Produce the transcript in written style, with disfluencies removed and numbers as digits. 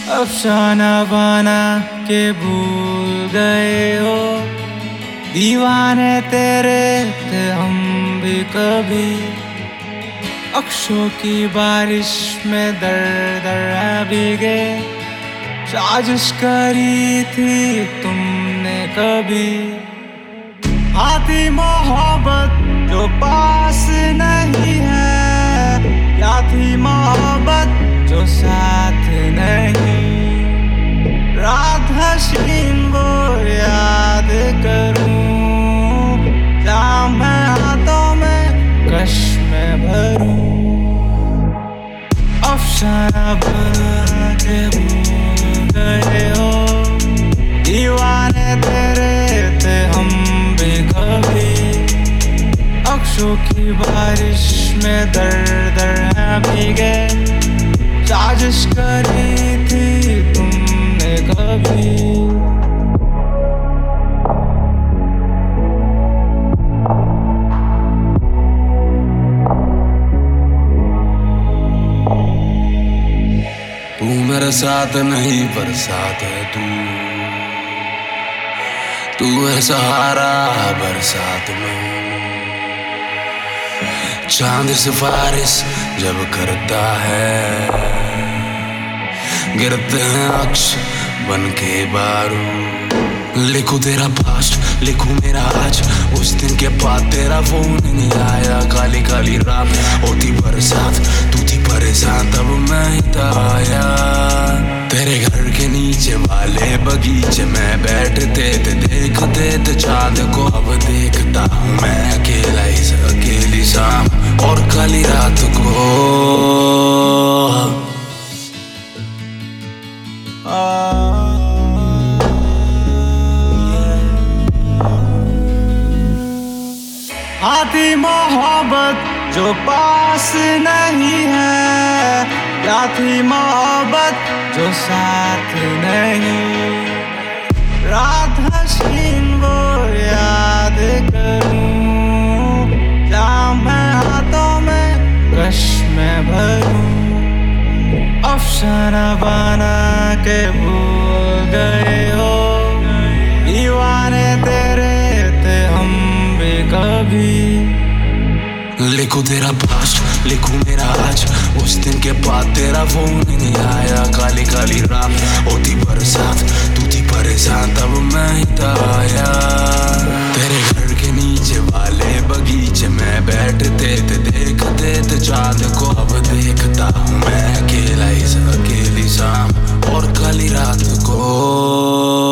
अफसाना बना के भूल गए हो, दीवाने तेरे थे हम भी कभी। अक्षों की बारिश में दर दर भीगे, साजिश करी थी तुमने कभी। आती मोहब्बत जो पास नहीं है, क्या थी मोहब्बत जो साथ नहीं। रात हसीन वो याद करूं, जाम है हाथों में कश में भरूं। अफसाना बना के भूल गए हो, दीवाने तेरे थे हम भी कभी। अक्षों की बारिश में दर दर भीगे, साजिश करी थी तुमने कभी। तू मेरे साथ नहीं पर साथ है तू है सहारा बरसात में। चांद सिफारिश जब करता है, गिरते हैं अक्ष बन के बारूद। लिखूं तेरा पास्ट, लिखूं मेरा आज, उस दिन के बाद तेरा फोन नहीं आया। काली काली रात होती बरसात, तू थी परेशान तब मैं ही था आया। तेरे घर के नीचे वाले बगीचे में बैठते थे, देखते थे चांद को। अब देखता हूँ मैं अकेला इस अकेली शाम और काली रात को। आती मोहब्बत जो पास नहीं है, क्या थी मोहब्बत जो साथ नहीं। रात हसीन वो याद करूं, जाम है हाथों में कश में भरूं। अफसाना बना के भूल गए हो, दीवाने तेरे थे हम भी कभी। लिखूं तेरा पास्ट, लिखूं मेरा आज, उस दिन के बाद तेरा फोन नहीं आया। काली काली रात होती बरसात, तू थी परेशान तब मैं ही था आया। तेरे घर के नीचे वाले बगीचे में बैठते थे, देखते थे चांद को। अब देखता हूँ मैं अकेला इस अकेली शाम और काली रात को।